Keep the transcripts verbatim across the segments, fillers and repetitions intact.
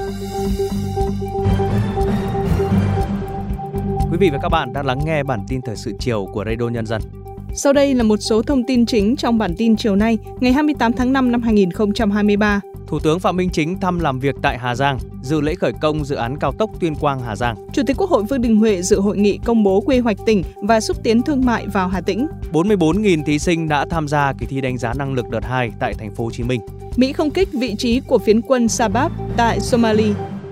Quý vị và các bạn đang lắng nghe bản tin thời sự chiều của Radio Nhân dân. Sau đây là một số thông tin chính trong bản tin chiều nay, ngày hai mươi tám tháng năm năm hai nghìn không trăm hai mươi ba. Thủ tướng Phạm Minh Chính thăm làm việc tại Hà Giang, dự lễ khởi công dự án cao tốc Tuyên Quang - Hà Giang. Chủ tịch Quốc hội Vương Đình Huệ dự hội nghị công bố quy hoạch tỉnh và xúc tiến thương mại vào Hà Tĩnh. bốn mươi bốn nghìn thí sinh đã tham gia kỳ thi đánh giá năng lực đợt hai tại thành phố Hồ Chí Minh. Mỹ không kích vị trí của phiến quân Sabab tại Somalia.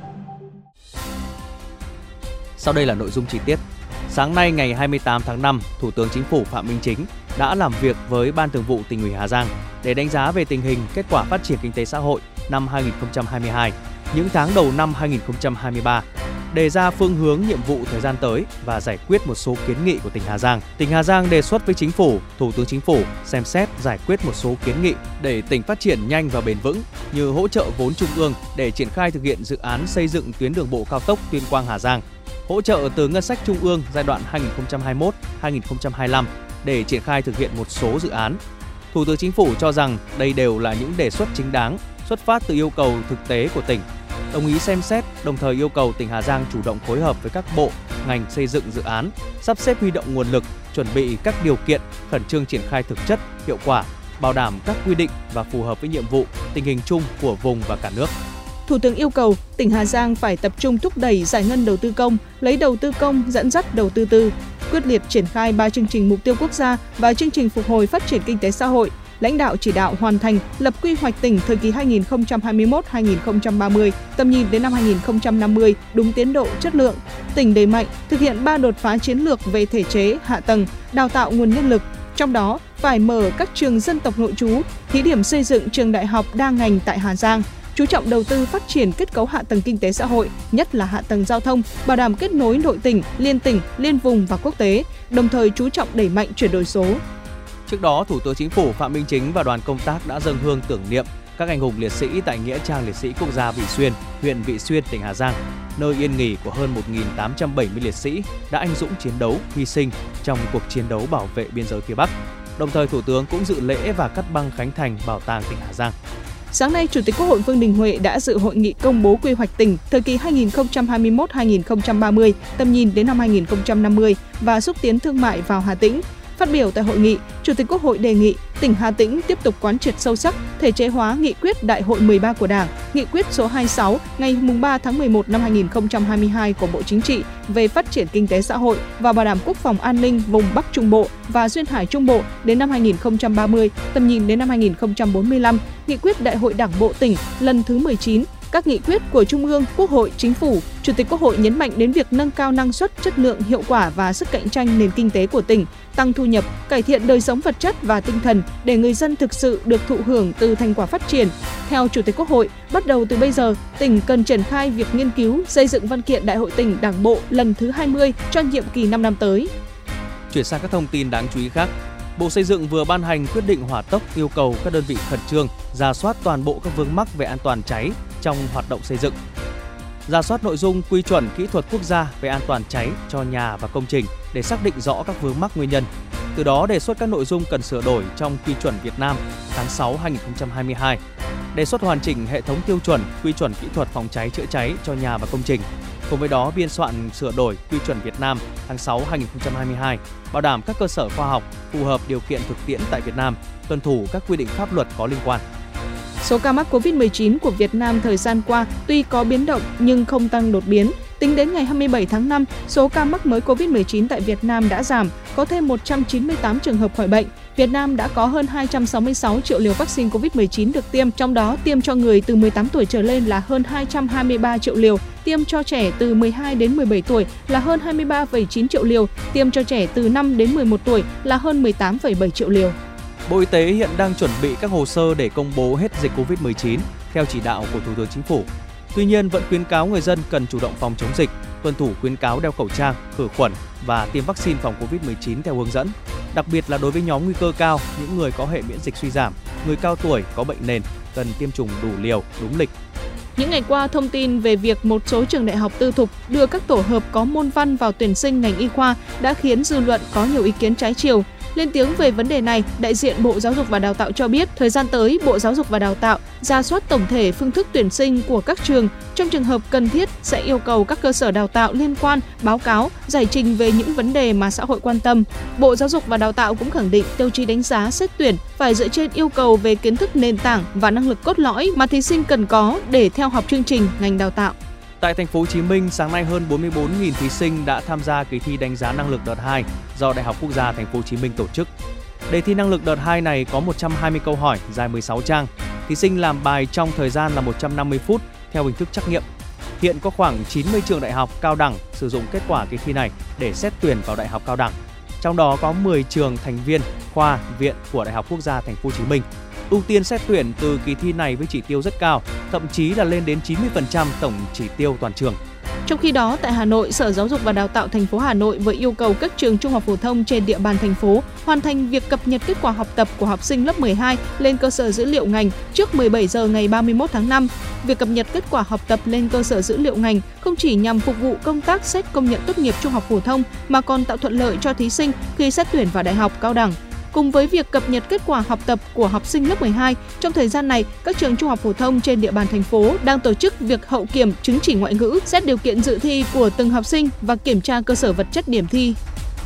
Sau đây là nội dung chi tiết. Sáng nay ngày hai mươi tám tháng năm, Thủ tướng Chính phủ Phạm Minh Chính đã làm việc với Ban Thường vụ Tỉnh ủy Hà Giang để đánh giá về tình hình kết quả phát triển kinh tế xã hội năm hai nghìn không trăm hai mươi hai, những tháng đầu năm hai nghìn không trăm hai mươi ba, đề ra phương hướng nhiệm vụ thời gian tới và giải quyết một số kiến nghị của tỉnh Hà Giang. Tỉnh Hà Giang đề xuất với Chính phủ, Thủ tướng Chính phủ xem xét giải quyết một số kiến nghị để tỉnh phát triển nhanh và bền vững, như hỗ trợ vốn trung ương để triển khai thực hiện dự án xây dựng tuyến đường bộ cao tốc Tuyên Quang - Hà Giang, hỗ trợ từ ngân sách trung ương giai đoạn hai nghìn không trăm hai mươi mốt đến hai nghìn không trăm hai mươi lăm để triển khai thực hiện một số dự án. Thủ tướng Chính phủ cho rằng đây đều là những đề xuất chính đáng, xuất phát từ yêu cầu thực tế của tỉnh, đồng ý xem xét, đồng thời yêu cầu tỉnh Hà Giang chủ động phối hợp với các bộ, ngành xây dựng dự án, sắp xếp huy động nguồn lực, chuẩn bị các điều kiện, khẩn trương triển khai thực chất, hiệu quả, bảo đảm các quy định và phù hợp với nhiệm vụ, tình hình chung của vùng và cả nước. Thủ tướng yêu cầu tỉnh Hà Giang phải tập trung thúc đẩy giải ngân đầu tư công, lấy đầu tư công dẫn dắt đầu tư tư, quyết liệt triển khai ba chương trình mục tiêu quốc gia và chương trình phục hồi phát triển kinh tế xã hội. Lãnh đạo chỉ đạo hoàn thành lập quy hoạch tỉnh thời kỳ hai nghìn không trăm hai mươi mốt đến hai nghìn không trăm ba mươi, tầm nhìn đến năm hai nghìn không trăm năm mươi đúng tiến độ, chất lượng. Tỉnh đẩy mạnh thực hiện ba đột phá chiến lược về thể chế, hạ tầng, đào tạo nguồn nhân lực. Trong đó phải mở các trường dân tộc nội trú, thí điểm xây dựng trường đại học đa ngành tại Hà Giang, chú trọng đầu tư phát triển kết cấu hạ tầng kinh tế xã hội, nhất là hạ tầng giao thông, bảo đảm kết nối nội tỉnh, liên tỉnh, liên vùng và quốc tế, đồng thời chú trọng đẩy mạnh chuyển đổi số. Trước đó, Thủ tướng Chính phủ Phạm Minh Chính và đoàn công tác đã dâng hương tưởng niệm các anh hùng liệt sĩ tại Nghĩa trang liệt sĩ quốc gia Vị Xuyên, huyện Vị Xuyên, tỉnh Hà Giang, nơi yên nghỉ của hơn một nghìn tám trăm bảy mươi liệt sĩ đã anh dũng chiến đấu, hy sinh trong cuộc chiến đấu bảo vệ biên giới phía Bắc. Đồng thời, Thủ tướng cũng dự lễ và cắt băng khánh thành bảo tàng tỉnh Hà Giang. Sáng nay, Chủ tịch Quốc hội Vương Đình Huệ đã dự hội nghị công bố quy hoạch tỉnh thời kỳ hai nghìn không trăm hai mươi mốt đến hai nghìn không trăm ba mươi, tầm nhìn đến năm hai nghìn không trăm năm mươi và xúc tiến thương mại vào Hà Tĩnh. Phát biểu tại hội nghị, Chủ tịch Quốc hội đề nghị tỉnh Hà Tĩnh tiếp tục quán triệt sâu sắc, thể chế hóa nghị quyết Đại hội mười ba của Đảng, nghị quyết số hai mươi sáu ngày ba tháng mười một năm hai nghìn không trăm hai mươi hai của Bộ Chính trị về phát triển kinh tế xã hội và bảo đảm quốc phòng an ninh vùng Bắc Trung Bộ và Duyên Hải Trung Bộ đến năm hai nghìn không trăm ba mươi, tầm nhìn đến năm hai nghìn không trăm bốn mươi lăm, nghị quyết Đại hội Đảng bộ tỉnh lần thứ mười chín, các nghị quyết của Trung ương, Quốc hội, Chính phủ. Chủ tịch Quốc hội nhấn mạnh đến việc nâng cao năng suất, chất lượng, hiệu quả và sức cạnh tranh nền kinh tế của tỉnh, tăng thu nhập, cải thiện đời sống vật chất và tinh thần để người dân thực sự được thụ hưởng từ thành quả phát triển. Theo Chủ tịch Quốc hội, bắt đầu từ bây giờ, tỉnh cần triển khai việc nghiên cứu, xây dựng văn kiện Đại hội tỉnh Đảng bộ lần thứ hai mươi cho nhiệm kỳ năm năm tới. Chuyển sang các thông tin đáng chú ý khác. Bộ Xây dựng vừa ban hành quyết định hỏa tốc yêu cầu các đơn vị khẩn trương rà soát toàn bộ các vướng mắc về an toàn cháy trong hoạt động xây dựng. Rà soát nội dung quy chuẩn kỹ thuật quốc gia về an toàn cháy cho nhà và công trình để xác định rõ các vướng mắc nguyên nhân. Từ đó đề xuất các nội dung cần sửa đổi trong quy chuẩn Việt Nam tháng sáu năm hai nghìn không trăm hai mươi hai. Đề xuất hoàn chỉnh hệ thống tiêu chuẩn quy chuẩn kỹ thuật phòng cháy chữa cháy cho nhà và công trình. Cùng với đó, biên soạn sửa đổi quy chuẩn Việt Nam tháng sáu năm hai nghìn không trăm hai mươi hai, bảo đảm các cơ sở khoa học phù hợp điều kiện thực tiễn tại Việt Nam, tuân thủ các quy định pháp luật có liên quan. Số ca mắc covid mười chín của Việt Nam thời gian qua tuy có biến động nhưng không tăng đột biến. Tính đến ngày hai mươi bảy tháng năm, số ca mắc mới covid mười chín tại Việt Nam đã giảm, có thêm một trăm chín mươi tám trường hợp khỏi bệnh. Việt Nam đã có hơn hai trăm sáu mươi sáu triệu liều vaccine covid mười chín được tiêm, trong đó tiêm cho người từ mười tám tuổi trở lên là hơn hai trăm hai mươi ba triệu liều, tiêm cho trẻ từ mười hai đến mười bảy tuổi là hơn hai mươi ba phẩy chín triệu liều, tiêm cho trẻ từ năm đến mười một tuổi là hơn mười tám phẩy bảy triệu liều. Bộ Y tế hiện đang chuẩn bị các hồ sơ để công bố hết dịch covid mười chín theo chỉ đạo của Thủ tướng Chính phủ. Tuy nhiên, vẫn khuyến cáo người dân cần chủ động phòng chống dịch, tuân thủ khuyến cáo đeo khẩu trang, khử khuẩn và tiêm vaccine phòng covid mười chín theo hướng dẫn. Đặc biệt là đối với nhóm nguy cơ cao, những người có hệ miễn dịch suy giảm, người cao tuổi có bệnh nền cần tiêm chủng đủ liều, đúng lịch. Những ngày qua, thông tin về việc một số trường đại học tư thục đưa các tổ hợp có môn văn vào tuyển sinh ngành y khoa đã khiến dư luận có nhiều ý kiến trái chiều. Lên tiếng về vấn đề này, đại diện Bộ Giáo dục và Đào tạo cho biết, thời gian tới, Bộ Giáo dục và Đào tạo rà soát tổng thể phương thức tuyển sinh của các trường. Trong trường hợp cần thiết, sẽ yêu cầu các cơ sở đào tạo liên quan báo cáo, giải trình về những vấn đề mà xã hội quan tâm. Bộ Giáo dục và Đào tạo cũng khẳng định tiêu chí đánh giá xét tuyển phải dựa trên yêu cầu về kiến thức nền tảng và năng lực cốt lõi mà thí sinh cần có để theo học chương trình ngành đào tạo. Tại thành phố Hồ Chí Minh, sáng nay hơn bốn mươi bốn nghìn thí sinh đã tham gia kỳ thi đánh giá năng lực đợt hai do Đại học Quốc gia thành phố Hồ Chí Minh tổ chức. Đề thi năng lực đợt hai này có một trăm hai mươi câu hỏi dài mười sáu trang. Thí sinh làm bài trong thời gian là một trăm năm mươi phút theo hình thức trắc nghiệm. Hiện có khoảng chín mươi trường đại học cao đẳng sử dụng kết quả kỳ thi này để xét tuyển vào đại học cao đẳng. Trong đó có mười trường thành viên khoa, viện của Đại học Quốc gia thành phố Hồ Chí Minh. Ưu tiên xét tuyển từ kỳ thi này với chỉ tiêu rất cao, thậm chí là lên đến chín mươi phần trăm tổng chỉ tiêu toàn trường. Trong khi đó, tại Hà Nội, Sở Giáo dục và Đào tạo thành phố Hà Nội vừa yêu cầu các trường trung học phổ thông trên địa bàn thành phố hoàn thành việc cập nhật kết quả học tập của học sinh lớp mười hai lên cơ sở dữ liệu ngành trước mười bảy giờ ngày ba mươi mốt tháng năm. Việc cập nhật kết quả học tập lên cơ sở dữ liệu ngành không chỉ nhằm phục vụ công tác xét công nhận tốt nghiệp trung học phổ thông mà còn tạo thuận lợi cho thí sinh khi xét tuyển vào đại học cao đẳng. Cùng với việc cập nhật kết quả học tập của học sinh lớp mười hai, trong thời gian này, các trường trung học phổ thông trên địa bàn thành phố đang tổ chức việc hậu kiểm chứng chỉ ngoại ngữ, xét điều kiện dự thi của từng học sinh và kiểm tra cơ sở vật chất điểm thi.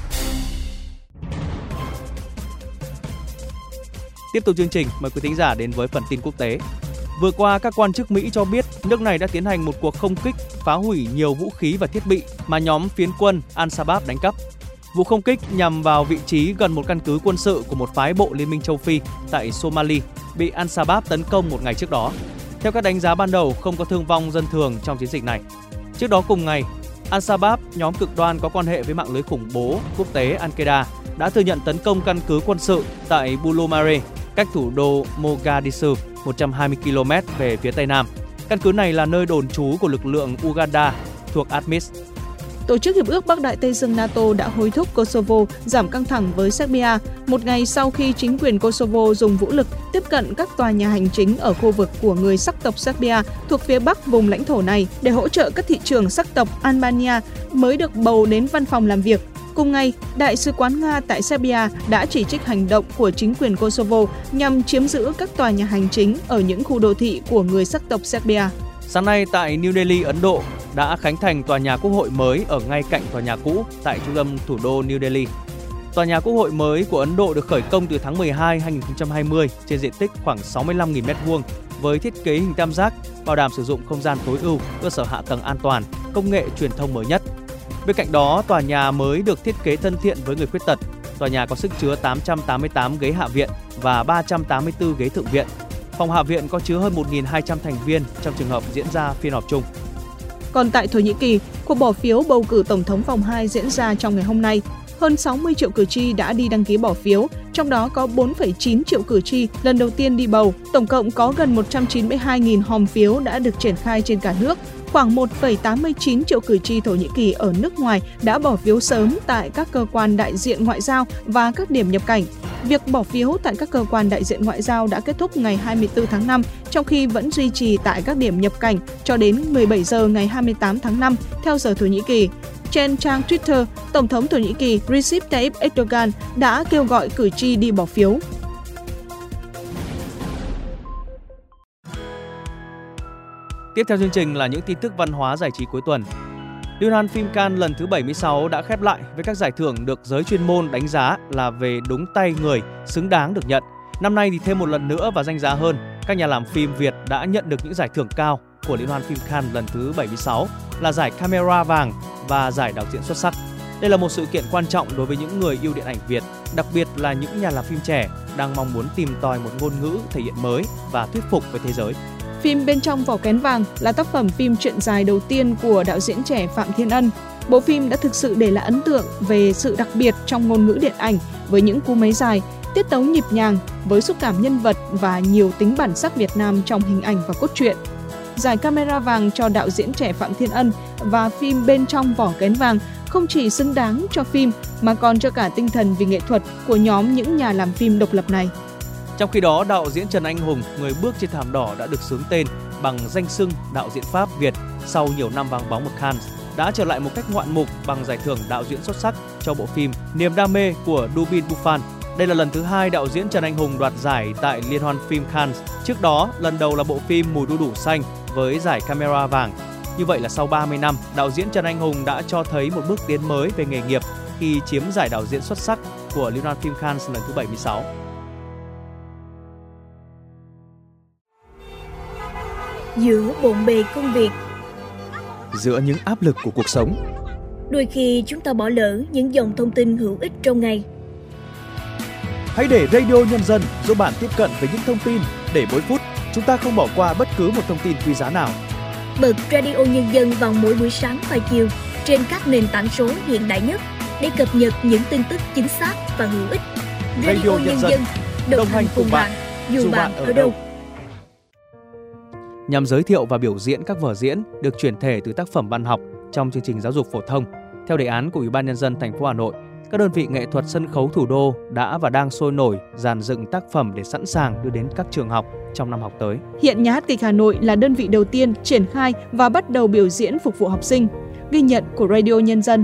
Tiếp tục chương trình, mời quý thính giả đến với phần tin quốc tế. Vừa qua, các quan chức Mỹ cho biết nước này đã tiến hành một cuộc không kích phá hủy nhiều vũ khí và thiết bị mà nhóm phiến quân Al-Shabaab đánh cắp. Vụ không kích nhằm vào vị trí gần một căn cứ quân sự của một phái bộ Liên minh châu Phi tại Somalia bị Al-Shabaab tấn công một ngày trước đó. Theo các đánh giá ban đầu, không có thương vong dân thường trong chiến dịch này. Trước đó cùng ngày, Al-Shabaab, nhóm cực đoan có quan hệ với mạng lưới khủng bố quốc tế Al-Qaeda, đã thừa nhận tấn công căn cứ quân sự tại Bulu Mare, cách thủ đô Mogadishu một trăm hai mươi ki lô mét về phía tây nam. Căn cứ này là nơi đồn trú của lực lượng Uganda thuộc ATMIS. Tổ chức Hiệp ước Bắc Đại Tây Dương NATO đã hối thúc Kosovo giảm căng thẳng với Serbia một ngày sau khi chính quyền Kosovo dùng vũ lực tiếp cận các tòa nhà hành chính ở khu vực của người sắc tộc Serbia thuộc phía bắc vùng lãnh thổ này để hỗ trợ các thị trưởng sắc tộc Albania mới được bầu đến văn phòng làm việc. Cùng ngày, Đại sứ quán Nga tại Serbia đã chỉ trích hành động của chính quyền Kosovo nhằm chiếm giữ các tòa nhà hành chính ở những khu đô thị của người sắc tộc Serbia. Sáng nay tại New Delhi, Ấn Độ, đã khánh thành tòa nhà quốc hội mới ở ngay cạnh tòa nhà cũ tại trung tâm thủ đô New Delhi. Tòa nhà quốc hội mới của Ấn Độ được khởi công từ tháng mười hai năm hai nghìn không trăm hai mươi trên diện tích khoảng sáu mươi lăm nghìn mét vuông với thiết kế hình tam giác, bảo đảm sử dụng không gian tối ưu, cơ sở hạ tầng an toàn, công nghệ truyền thông mới nhất. Bên cạnh đó, tòa nhà mới được thiết kế thân thiện với người khuyết tật. Tòa nhà có sức chứa tám trăm tám mươi tám ghế hạ viện và ba trăm tám mươi tư ghế thượng viện. Phòng hạ viện có chứa hơn một nghìn hai trăm thành viên trong trường hợp diễn ra phiên họp chung. Còn tại Thổ Nhĩ Kỳ, cuộc bỏ phiếu bầu cử Tổng thống vòng hai diễn ra trong ngày hôm nay. Hơn sáu mươi triệu cử tri đã đi đăng ký bỏ phiếu, trong đó có bốn phẩy chín triệu cử tri lần đầu tiên đi bầu. Tổng cộng có gần một trăm chín mươi hai nghìn hòm phiếu đã được triển khai trên cả nước. Khoảng một phẩy tám mươi chín triệu cử tri Thổ Nhĩ Kỳ ở nước ngoài đã bỏ phiếu sớm tại các cơ quan đại diện ngoại giao và các điểm nhập cảnh. Việc bỏ phiếu tại các cơ quan đại diện ngoại giao đã kết thúc ngày hai mươi tư tháng năm, trong khi vẫn duy trì tại các điểm nhập cảnh cho đến mười bảy giờ ngày hai mươi tám tháng năm theo giờ Thổ Nhĩ Kỳ. Trên trang Twitter, Tổng thống Thổ Nhĩ Kỳ Recep Tayyip Erdogan đã kêu gọi cử tri đi bỏ phiếu. Tiếp theo chương trình là những tin tức văn hóa giải trí cuối tuần. Liên hoan phim Cannes lần thứ bảy mươi sáu đã khép lại với các giải thưởng được giới chuyên môn đánh giá là về đúng tay người, xứng đáng được nhận. Năm nay thì thêm một lần nữa và danh giá hơn, các nhà làm phim Việt đã nhận được những giải thưởng cao của Liên hoan phim Cannes lần thứ bảy mươi sáu là giải Camera vàng và giải đạo diễn xuất sắc. Đây là một sự kiện quan trọng đối với những người yêu điện ảnh Việt, đặc biệt là những nhà làm phim trẻ đang mong muốn tìm tòi một ngôn ngữ thể hiện mới và thuyết phục với thế giới. Phim Bên trong vỏ kén vàng là tác phẩm phim truyện dài đầu tiên của đạo diễn trẻ Phạm Thiên Ân. Bộ phim đã thực sự để lại ấn tượng về sự đặc biệt trong ngôn ngữ điện ảnh với những cú máy dài, tiết tấu nhịp nhàng với xúc cảm nhân vật và nhiều tính bản sắc Việt Nam trong hình ảnh và cốt truyện. Giải Camera vàng cho đạo diễn trẻ Phạm Thiên Ân và phim Bên trong vỏ kén vàng không chỉ xứng đáng cho phim mà còn cho cả tinh thần vì nghệ thuật của nhóm những nhà làm phim độc lập này. Trong khi đó, đạo diễn Trần Anh Hùng, người bước trên thảm đỏ đã được xướng tên bằng danh xưng đạo diễn Pháp Việt sau nhiều năm vắng bóng một Cannes, đã trở lại một cách ngoạn mục bằng giải thưởng đạo diễn xuất sắc cho bộ phim Niềm đam mê của Dubin Buffon. Đây là lần thứ hai đạo diễn Trần Anh Hùng đoạt giải tại Liên hoan phim Cannes. Trước đó, lần đầu là bộ phim Mùi đu đủ xanh với giải Camera vàng. Như vậy là sau ba mươi năm, đạo diễn Trần Anh Hùng đã cho thấy một bước tiến mới về nghề nghiệp khi chiếm giải đạo diễn xuất sắc của Liên hoan phim Cannes lần thứ bảy mươi sáu. Giữa bộn bề công việc, giữa những áp lực của cuộc sống, đôi khi chúng ta bỏ lỡ những dòng thông tin hữu ích trong ngày. Hãy để Radio Nhân dân giúp bạn tiếp cận với những thông tin để mỗi phút chúng ta không bỏ qua bất cứ một thông tin quý giá nào. Bật Radio Nhân dân vào mỗi buổi sáng và chiều trên các nền tảng số hiện đại nhất để cập nhật những tin tức chính xác và hữu ích. Radio, Radio Nhân dân đồng, đồng hành cùng bạn, dù bạn, bạn ở đâu. Nhằm giới thiệu và biểu diễn các vở diễn được chuyển thể từ tác phẩm văn học trong chương trình giáo dục phổ thông, theo đề án của Ủy ban Nhân dân thành phố Hà Nội, các đơn vị nghệ thuật sân khấu thủ đô đã và đang sôi nổi dàn dựng tác phẩm để sẵn sàng đưa đến các trường học trong năm học tới. Hiện Nhà hát kịch Hà Nội là đơn vị đầu tiên triển khai và bắt đầu biểu diễn phục vụ học sinh. Ghi nhận của Radio Nhân dân.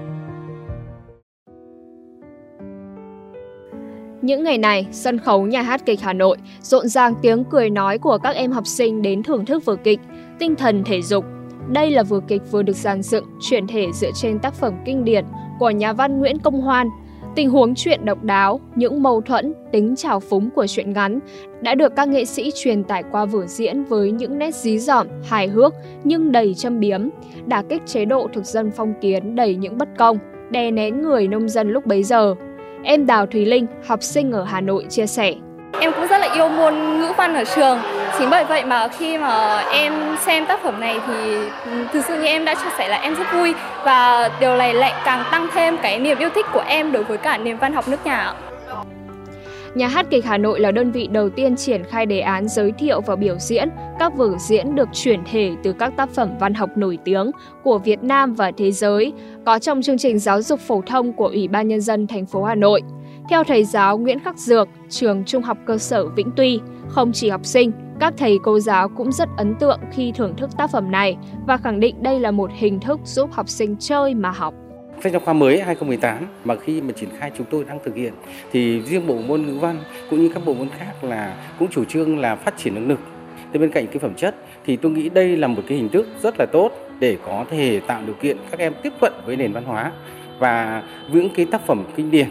Những ngày này, sân khấu Nhà hát kịch Hà Nội rộn ràng tiếng cười nói của các em học sinh đến thưởng thức vở kịch Tinh thần thể dục. Đây là vở kịch vừa được dàn dựng, chuyển thể dựa trên tác phẩm kinh điển của nhà văn Nguyễn Công Hoan. Tình huống truyện độc đáo, những mâu thuẫn, tính trào phúng của truyện ngắn đã được các nghệ sĩ truyền tải qua vở diễn với những nét dí dỏm, hài hước nhưng đầy châm biếm, đả kích chế độ thực dân phong kiến đầy những bất công, đè nén người nông dân lúc bấy giờ. Em Đào Thúy Linh, học sinh ở Hà Nội chia sẻ. Em cũng rất là yêu môn ngữ văn ở trường. Chính bởi vậy mà khi mà em xem tác phẩm này thì thực sự như em đã chia sẻ là em rất vui. Và điều này lại càng tăng thêm cái niềm yêu thích của em đối với cả nền văn học nước nhà. Nhà hát kịch Hà Nội là đơn vị đầu tiên triển khai đề án giới thiệu và biểu diễn các vở diễn được chuyển thể từ các tác phẩm văn học nổi tiếng của Việt Nam và thế giới, có trong chương trình giáo dục phổ thông của Ủy ban Nhân dân thành phố Hà Nội. Theo thầy giáo Nguyễn Khắc Dược, trường Trung học cơ sở Vĩnh Tuy, không chỉ học sinh, các thầy cô giáo cũng rất ấn tượng khi thưởng thức tác phẩm này và khẳng định đây là một hình thức giúp học sinh chơi mà học. Sách giáo khoa mới hai không một tám mà khi mà triển khai chúng tôi đang thực hiện thì riêng bộ môn ngữ văn cũng như các bộ môn khác là cũng chủ trương là phát triển năng lực. Thế bên cạnh cái phẩm chất thì tôi nghĩ đây là một cái hình thức rất là tốt để có thể tạo điều kiện các em tiếp cận với nền văn hóa và những cái tác phẩm kinh điển.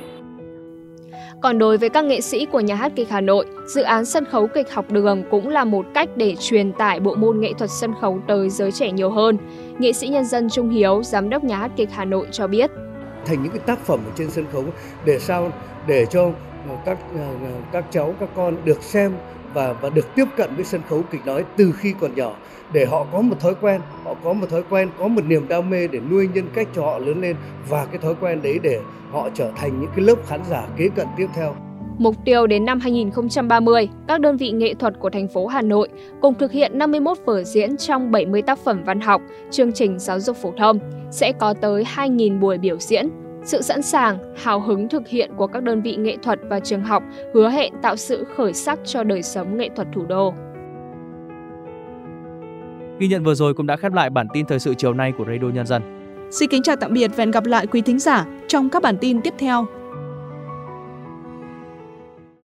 Còn đối với các nghệ sĩ của Nhà hát kịch Hà Nội, dự án sân khấu kịch học đường cũng là một cách để truyền tải bộ môn nghệ thuật sân khấu tới giới trẻ nhiều hơn. Nghệ sĩ nhân dân Trung Hiếu, giám đốc Nhà hát kịch Hà Nội cho biết. Thành những cái tác phẩm ở trên sân khấu để sao để cho các các cháu, các con được xem và và được tiếp cận với sân khấu kịch nói từ khi còn nhỏ, để họ có một thói quen, họ có một thói quen, có một niềm đam mê để nuôi nhân cách cho họ lớn lên, và cái thói quen đấy để họ trở thành những cái lớp khán giả kế cận tiếp theo. Mục tiêu đến năm hai không ba mươi, các đơn vị nghệ thuật của thành phố Hà Nội cùng thực hiện năm mươi mốt vở diễn trong bảy mươi tác phẩm văn học, chương trình giáo dục phổ thông, sẽ có tới hai nghìn buổi biểu diễn. Sự sẵn sàng, hào hứng thực hiện của các đơn vị nghệ thuật và trường học hứa hẹn tạo sự khởi sắc cho đời sống nghệ thuật thủ đô. Ghi nhận vừa rồi cũng đã khép lại bản tin thời sự chiều nay của Radio Nhân dân. Xin kính chào tạm biệt và hẹn gặp lại quý thính giả trong các bản tin tiếp theo.